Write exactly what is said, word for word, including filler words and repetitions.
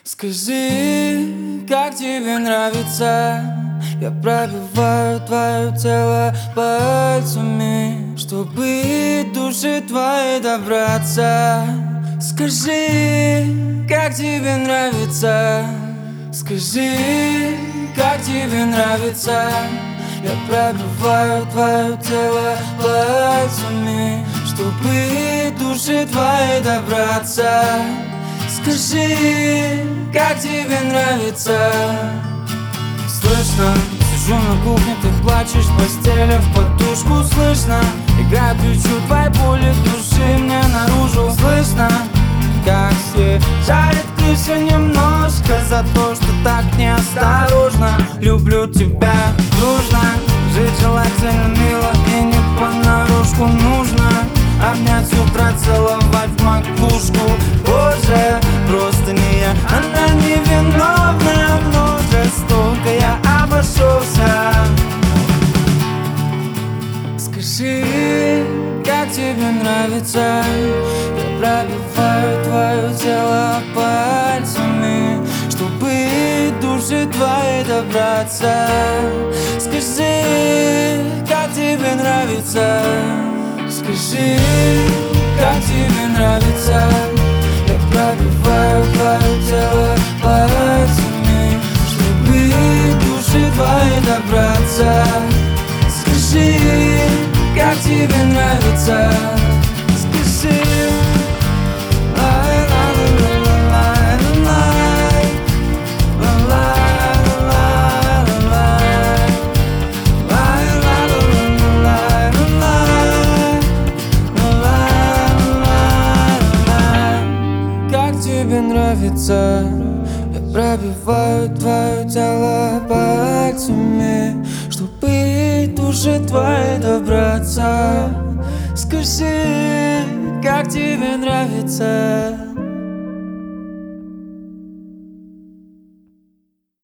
Скажи, как тебе нравится? Я пробиваю твое тело пальцами, чтобы души твоей добраться. Скажи, как тебе нравится? Скажи, как тебе нравится? Я пробиваю твое тело пальцами, чтобы души твоей добраться. Скажи, как тебе нравится? Слышно, сижу на кухне, ты плачешь в постели, в подушку. Слышно, играю ключу твоей боли в души мне наружу. Слышно, как все жарит крыша немножко за то, что так неосторожно. Люблю тебя дружно, жить желательно мило и не понарошку. Нужно обнять с утра, целовать в макушку. Боже, просто не я, она невиновная, но жестоко я обошелся. Скажи, как тебе нравится? Я пробиваю твое тело пальцами, чтобы души твоей добраться. Скажи, как тебе нравится? Скажи, как тебе нравится? Я пробиваю твое тело пальцами, чтобы души твоей добраться. Скажи, как тебе нравится? Скажи. Тебе нравится? Я пробиваю твое тело пальцами, чтобы души твоей добраться. Скажи, как тебе нравится?